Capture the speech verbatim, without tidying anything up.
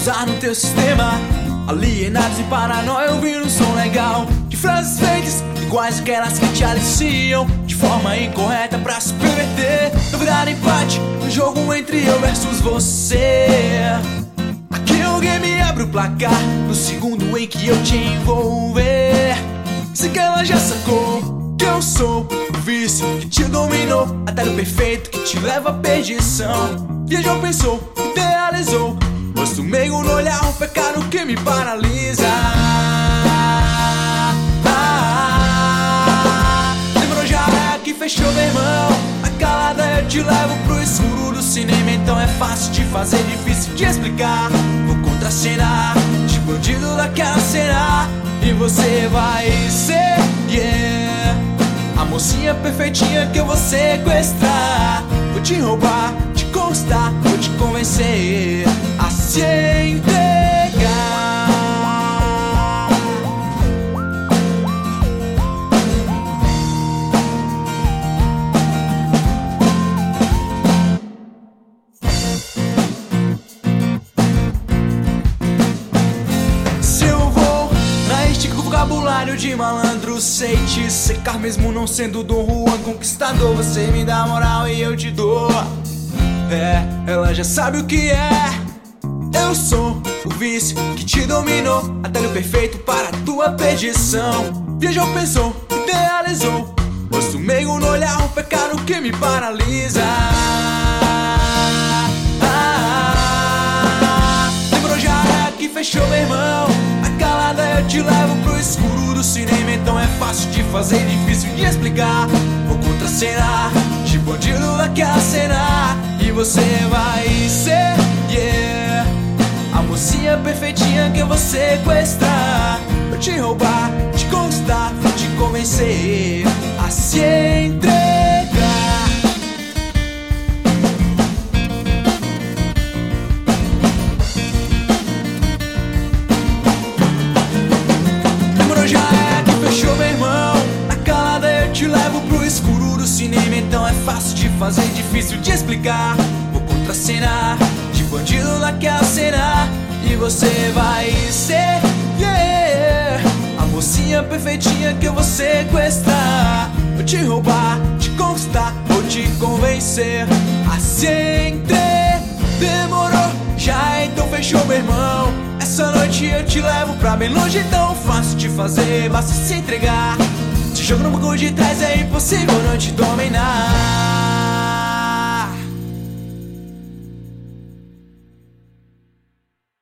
pousar no teu sistema. Alienados e paranoia ouvindo um som legal de frases feitas iguais àquelas que te aliciam de forma incorreta pra se perverter. No virar empate, no jogo entre eu versus você. Aqui o game abre o placar no segundo em que eu te envolver. Sei que ela já sacou que eu sou o vício que te dominou, atalho perfeito que te leva à perdição. Viajou, pensou, idealizou, rosto meigo no olhar, um pecado que me paralisa. Ah, lembrou já é que fechou, meu irmão. A calada eu te levo pro escuro do cinema, então é fácil de fazer, difícil de explicar. Vou contracenar, de bandido daquela cena, e você vai ser, yeah, a mocinha perfeitinha que eu vou sequestrar. Vou te roubar, te conquistar, vou te convencer a se entregar. Se eu vou na estica com vocabulário de malandro, sei te secar mesmo não sendo Dom Juan conquistador. Você me dá moral e eu te dou. É, ela já sabe o que é. Eu sou o vício que te dominou, atalho perfeito para tua perdição. Viajou, pensou, idealizou, rosto meigo no olhar, um pecado que me paralisa. Ah, lembrou já é que fechou, meu irmão. A calada eu te levo pro escuro do cinema, então é fácil de fazer, difícil de explicar. Vou contracenar, de bandido daquela cena, e você vai ser, yeah, a mocinha perfeitinha que eu vou sequestrar. Vou te roubar, te conquistar, vou te convencer a se entregar. Demorou já é que fechou, meu irmão. A calada eu te levo pro escuro do cinema, então é fácil de fazer, difícil de explicar. Vou contracenar, de bandido naquela cena, e você vai ser, yeah, a mocinha perfeitinha que eu vou sequestrar. Vou te roubar, te conquistar, vou te convencer a se entregar. Demorou, já então fechou, meu irmão. Essa noite eu te levo pra bem longe, tão fácil de fazer, basta se entregar. Se jogo no banco de trás é impossível não te dominar.